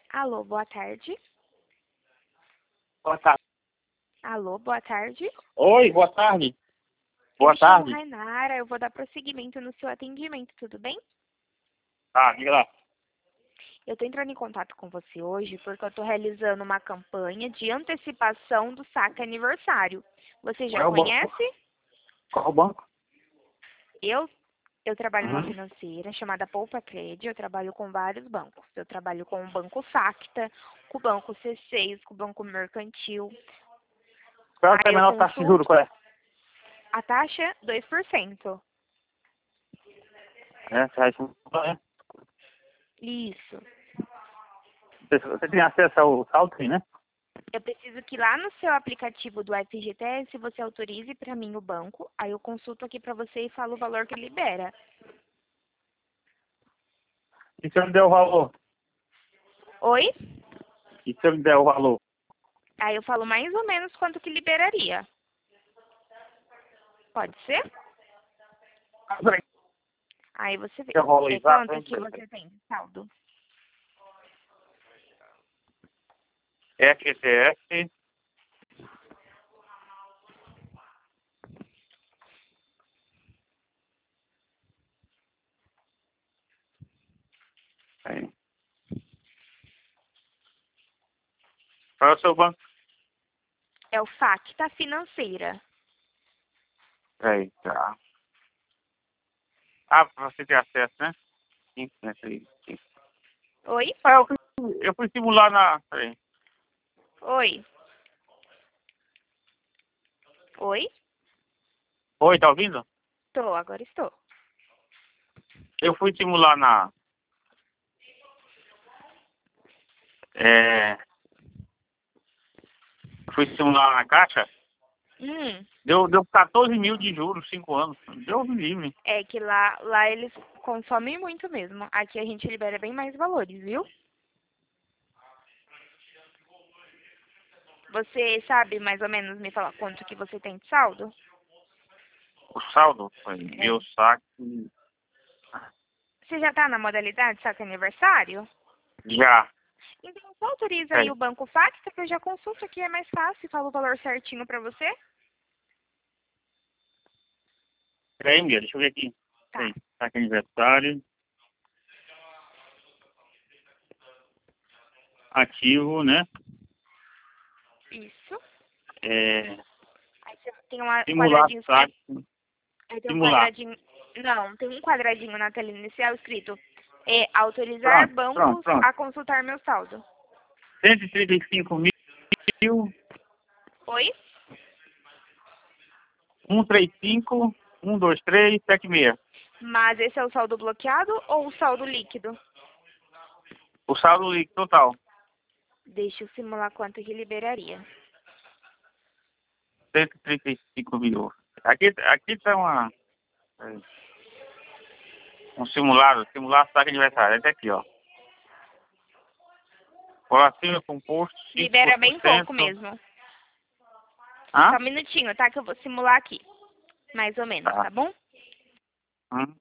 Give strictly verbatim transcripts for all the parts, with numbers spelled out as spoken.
Alô, boa tarde. Boa tarde. Alô, boa tarde. Oi, boa tarde. Boa eu me chamo tarde. Rainara, eu vou dar prosseguimento no seu atendimento, tudo bem? Tá, diga lá. Eu estou entrando em contato com você hoje porque eu estou realizando uma campanha de antecipação do saque aniversário. Você Qual já é o banco? conhece? Qual é o banco? Eu, eu trabalho numa Uhum. financeira chamada Poupa Cred, eu trabalho com vários bancos. Eu trabalho com o Banco Sacta, com o Banco C seis, com o Banco Mercantil. Qual é a Aí eu menor taxa de juros? consulto Qual é? a taxa dois por cento. É, você vai é. Isso. Você você tem acesso ao saldo, sim, né? Eu preciso que lá no seu aplicativo do F G T S você autorize para mim o banco. Aí eu consulto aqui para você e falo o valor que libera. E se eu me der o valor? Oi? E se eu me der o valor? Aí eu falo mais ou menos quanto que liberaria. Pode ser? Aí você vê. Eu rolo É exato, quanto hein? que você tem de saldo? F T S. Aí. Qual é o seu banco? É o Facta Financeira. Aí, tá. Ah, pra você ter acesso, né? Sim, sim, sim. sim. Oi? Ah, eu fui, eu fui simular na... Peraí. Oi? Oi? Oi, tá ouvindo? Estou, agora estou. Eu fui simular na... É... Fui simular na caixa. Hum, Deu, deu quatorze mil de juros, cinco anos. Deus me livre. é que lá, lá eles consomem muito mesmo. Aqui a gente libera bem mais valores, viu? Você sabe mais ou menos me falar quanto que você tem de saldo? O saldo foi É. meu saque. Você já está na modalidade saque aniversário? Já. Então só autoriza aí Peraí, o Banco Facta que eu já consulto aqui, é mais fácil, falo o valor certinho para você. peraí, meu, deixa eu ver aqui. Tá. Peraí, saque aniversário. Ativo, né? Isso. É, Aí você tem uma- um simular quadradinho escrito. saque. Aí tem um Simular. quadradinho. Não, tem um quadradinho na tela inicial escrito é, autorizar Pronto, pronto, bancos pronto. a consultar meu saldo. cento e trinta e cinco mil, Oi? cento e trinta e cinco, cento e vinte e três, setenta e seis. Mas esse é o saldo bloqueado ou o saldo líquido? O saldo líquido total. Deixa eu simular quanto que liberaria. cento e trinta e cinco mil. Aqui, aqui tá uma... Um simulado, simulado saque aniversário. Esse aqui, ó. Coração composto, Libera bem pouco cinco por cento. mesmo. Só Hã? um minutinho, tá? Que eu vou simular aqui. Mais ou menos, Tá. tá bom? Hum.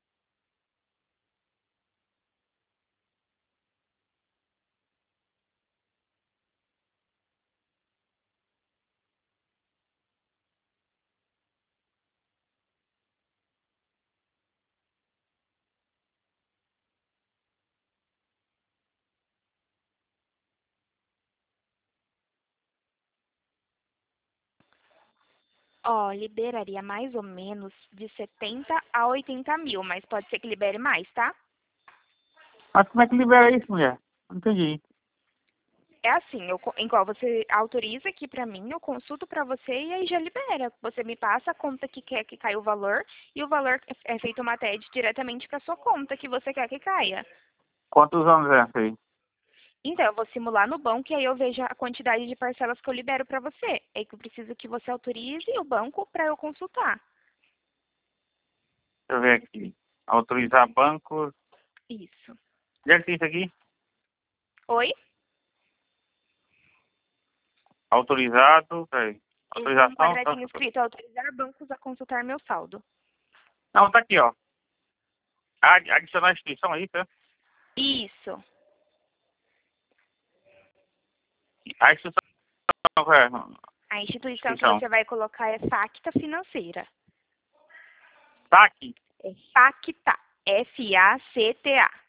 Ó, liberaria mais ou menos de setenta a oitenta mil, mas pode ser que libere mais, tá? Mas como é que libera isso, mulher? Não entendi. É assim, eu, co- igual você autoriza aqui pra mim, eu consulto pra você e aí já libera. Você me passa a conta que quer que caia o valor e o valor é é feito uma T E D diretamente pra sua conta que você quer que caia. Quantos anos é essa aí? Então, eu vou simular no banco e aí eu vejo a quantidade de parcelas que eu libero pra você. É que eu preciso que você autorize o banco pra eu consultar. Deixa eu ver aqui. Autorizar banco. Isso. Onde é que tem isso aqui? Oi? Autorizado. Peraí. Ele tem um Autorização. Tá... quadradinho escrito autorizar bancos a consultar meu saldo. Não, tá aqui, ó. Ad- Adicionar a instituição aí, tá? Isso. A instituição, é, A instituição que instituição. você vai colocar é Facta Financeira. Saque? É Facta. F A C T A.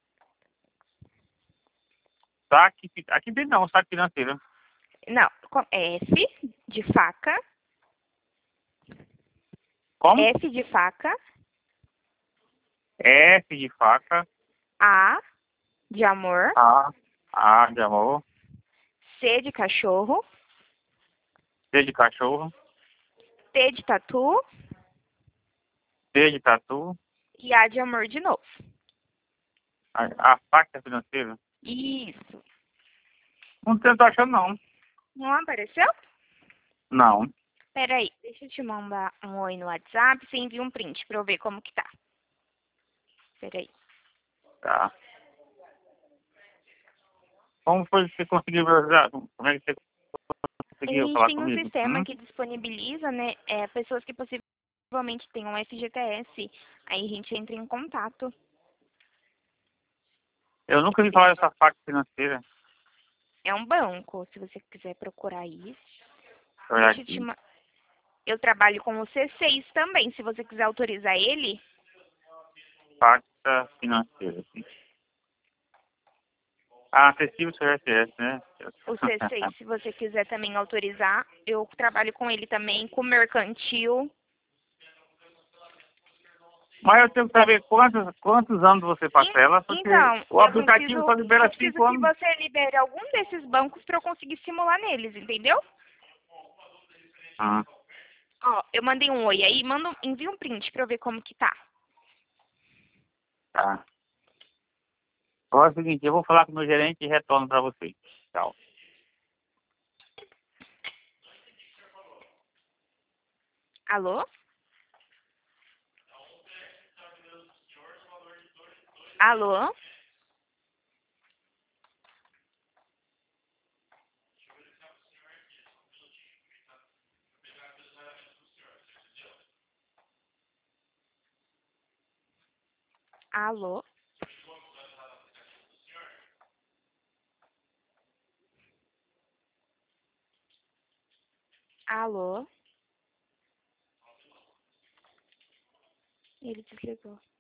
Saque, aqui tem não, saque financeiro. Não, com F de faca. Como? F de faca. F de faca. A de amor. A, A de amor. C de cachorro. T de cachorro. T de tatu. T de tatu. E A de amor de novo. A, a faca financeira. Isso. Não tô achando não. Não apareceu? Não. Peraí, deixa eu te mandar um oi no WhatsApp. Você envia um print pra eu ver como que tá. Peraí. Tá. Como foi que você conseguiu ver? Como é que você A conseguiu gente falar tem um comigo? sistema Hum? que disponibiliza, né, é, pessoas que possivelmente tenham F G T S. Aí a gente entra em contato. Eu nunca vi falar dessa faca financeira. É um banco, se você quiser procurar isso. Olha Deixa eu te aqui. ma- Eu trabalho com o C seis também, se você quiser autorizar ele. Faca financeira. Ah, acessível seu S S, né? O C seis, se você quiser também autorizar. Eu trabalho com ele também, com o mercantil. Mas eu tenho que saber quantos, quantos anos você parcela, porque Então, o eu aplicativo preciso, só eu libera preciso cinco que anos. você libere algum desses bancos para eu conseguir simular neles, entendeu? Ah, Ó, eu mandei um oi aí, manda, um- envia um print para eu ver como que tá. tá. Agora é o seguinte, eu vou falar com o meu gerente e retorno para você. Tchau. Alô? Alô? Alô? Alô? Ele desligou.